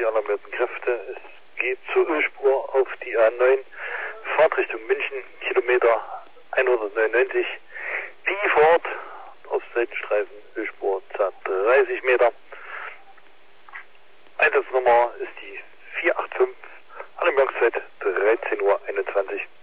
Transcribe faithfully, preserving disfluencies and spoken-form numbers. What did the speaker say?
die alarmierten Kräfte. Es geht zur Ölspur auf die A neun, Fahrtrichtung München, Kilometer hundertneunundneunzig. Die Fahrt auf Seitenstreifen, Ölspur dreißig Meter. Einsatznummer ist die vier acht fünf, Alarmierungszeit dreizehn Uhr einundzwanzig.